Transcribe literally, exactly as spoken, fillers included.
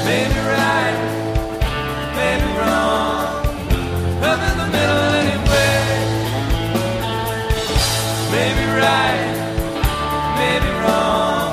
maybe right, maybe wrong. Up in the middle anyway. Maybe right, maybe wrong.